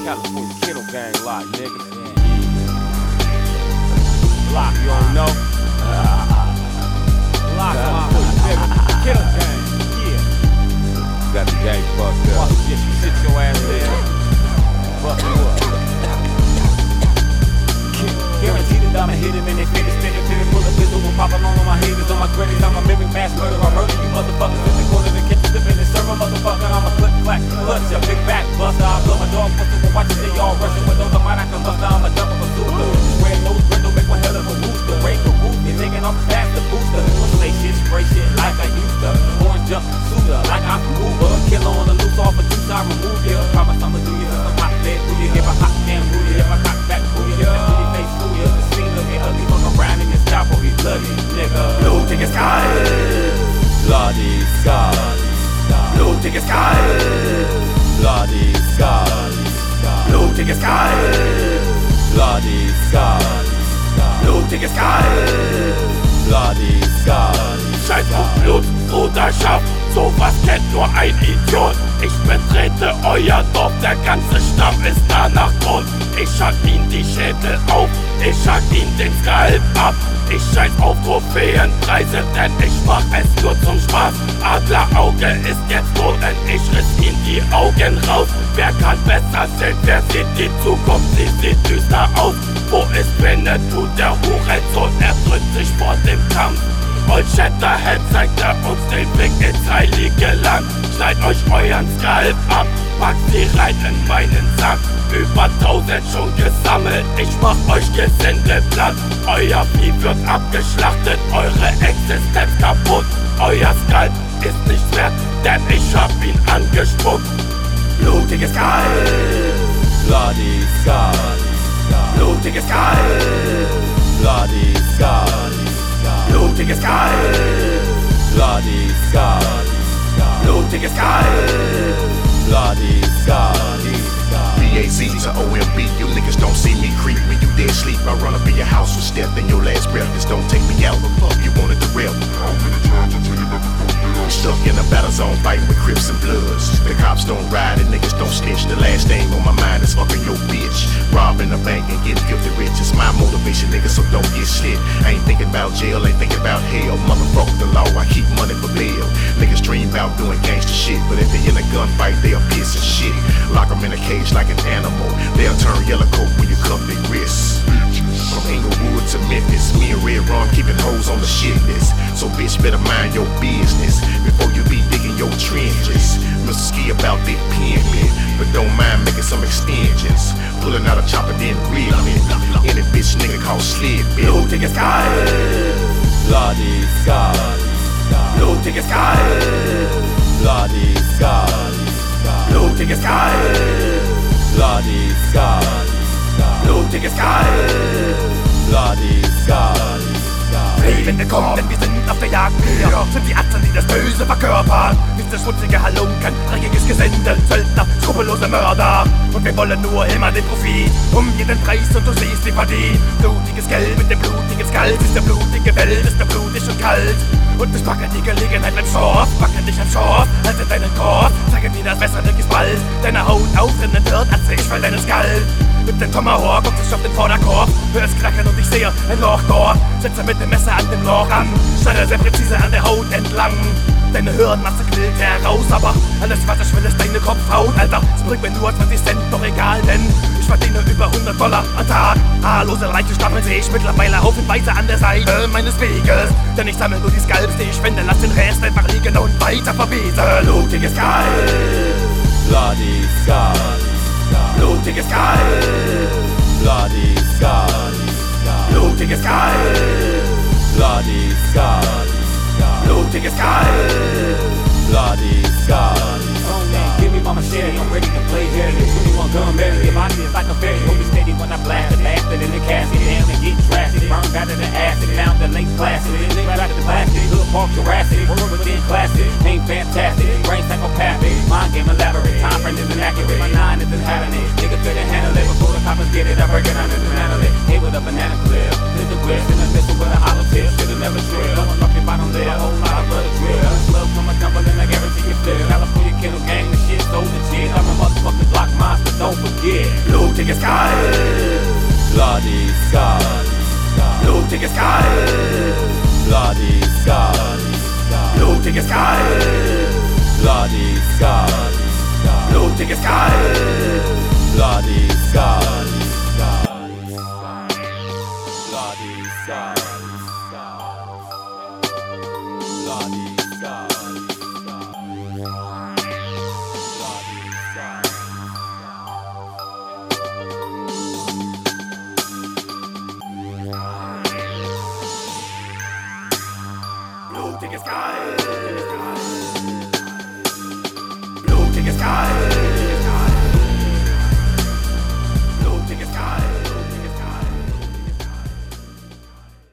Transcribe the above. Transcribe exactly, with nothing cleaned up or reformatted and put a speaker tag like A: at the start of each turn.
A: California Kiddo Gang lock, nigga. Lock, you don't know? Lock, California, nigga. Kiddo Gang, yeah. Got the gang fucked up. Fuck shit, you sit your ass there. Fuck you up. Guaranteed that I'ma hit him and they finish spinning till they pull a pistol and pop along on my haters on my credits. I'm a mimic mass murderer. I murder you motherfuckers in the corner to catch the and serve a motherfucker. I'm a click clack, clutch a big back buster. I blow my dog whistle and watch it. They all rushing with those mind I can buster. I'm a double bazooka. Swear nose brindle make one hell of a rooster. Break a roof, you're taking off fast the booster. Say shit, spray shit like I used to. Orange jump suitor like I'm Uber. Killer on the loose off a two side remove ya. Promise I'ma do you some hot lead through you. If I hot damn through you, if I cock back through you, if I face through you, the scene of it ugly. Fuck around in your scalp or be bloody, nigga.
B: Blutig ist geil,
A: bloody sky.
B: Blutig ist geil,
A: bloody sky.
B: Blutig ist geil,
A: bloody sky.
B: Blutig ist geil,
A: bloody sky.
B: Scheiß auf Blut, Bruderschaft, sowas kennt nur ein Idiot. Ich betrete euer Dorf, der ganze Stamm ist danach tot. Ich schlag ihn die Schädel auf, ich schlag ihn den Skalp ab. Ich scheiß auf Trophäenpreise, denn ich mach es nur zum Spaß. Adlerauge ist jetzt tot, denn ich riss ihm die Augen raus. Wer kann besser sehen, wer sieht die Zukunft, sie sieht düster aus. Wo ist Winnetou, der Hurensohn, er drückt sich vor dem Kampf. Old Shatterhand zeigt er uns den Weg ins heilige Land. Schneid euch euren Skalp ab, packt sie rein in meinen Sack. Über tausend schon gesammelt, ich mach euch Gesinde platt. Euer Vieh wird abgeschlachtet, eure Existenz kaputt. Euer Skalp ist nichts wert, denn ich hab ihn angespuckt. Blutig ist geil,
A: bloody sky.
B: Blutig ist geil,
A: bloody sky.
B: Blutig ist geil,
A: bloody sky.
B: Blutig ist geil,
A: bloody sky.
C: B A Z to O M B, you niggas don't see me creep. When you dead sleep, I run up in your house with step in your last breath. Just don't take me out, you wanted the real. Stuck in a battle zone fighting with Crips and Bloods. The cops don't ride and niggas don't snitch. The last thing on my mind is fucking your bitch. Robbing a bank and getting filthy rich. It's my motivation, nigga, so don't get shit. I ain't thinking about jail, ain't thinking about hell. Motherfuck the law, I keep money for bail. Niggas dream about doing gangster shit, but if they in a gunfight, they a piece of shit. Lock them in a cage like an animal. They'll turn yellow coat when you cuff their wrists. From Inglewood to Memphis, me and Red Ron keeping hoes on the shit list. So bitch, better mind your business before you be digging your trenches. Mister Ski about big pimpin', but don't mind making some extensions. Pulling out a chopper, then reeling. Any bitch nigga called slid bitch.
B: Blutig ist geil,
A: bloody sky.
B: Blutig ist geil,
A: bloody sky.
B: Blutig ist geil,
A: bloody sky.
B: Blutig ist geil,
A: bloody sky.
B: Lebende kommen, denn wir sind auf der Jagd. Wir sind die Atzen, die das Böse verkörpern. Wir sind schmutzige Halunken, dreckiges Gesindel, Söldner, skrupellose Mörder. Und wir wollen nur immer den Profit, um jeden Preis, und du siehst, wie verdient. Blutiges Geld mit dem blutigen Skalp, ist der blutige Welt, ist der blutig und kalt. Und wir packen die Gelegenheit beim Schorf, packen dich am Schorf, halt in deinen Korb, zeigen dir das bessere Gespalt. Deine Haut aufrinnen wird, als ich fall deinen Skalp. Mit dem Tomahawk guckt sich auf den Vorderkorb, hör es knacken und ich sehe ein Loch dort. Setze mit dem Messer an dem Loch an, schneide sehr präzise an der Haut entlang. Deine Hirnmasse quillt heraus, aber alles was ich will ist deine Kopfhaut. Alter, es bringt mir nur zwanzig Cent, doch egal, denn ich verdiene über hundert Dollar am Tag. Haarlose reiche Stapeln seh ich mittlerweile haufenweise an der Seite meines Weges. Denn ich sammle nur die Skalps, die ich finde, lass den Rest einfach liegen und weiter verwesen. Blutig ist geil,
A: bloody sky.
B: Blutig ist geil,
A: bloody sky.
B: Blutig ist geil,
A: bloody sky.
B: Blutig ist geil,
A: bloody sky.
D: Give me mama share, I'm ready to play here. This twenty-one gun barely, your body is like a fairy. Hold me steady when I blast it, blast it in the casket. Down and get drastic, burned out of the acid. Now the late plastic, then right out of the plastic. Hood park Jurassic, world within classic. Ain't fantastic, brain psychopathic. Mind game elaborate, time frame is inaccurate. My nine isn't having it, nigga couldn't handle it. Before the coppers get it, I break it down and handle it. Hit with a banana clip, pistol whip, in the missile with a hollow tip. Should've never tripped, I'm up if I don't live. A whole lot of blood drip, love from a tumble and I guarantee you flip. California Kiddo Gang, the shit so legit. I'm a motherfucking block monster, don't forget.
B: Sky, blutiges Sky,
A: Bloody Sky,
B: blutiges Sky,
A: Bloody Sky, Bloody Sky, Bloody Sky,
B: blutiges Sky, blutiges Sky.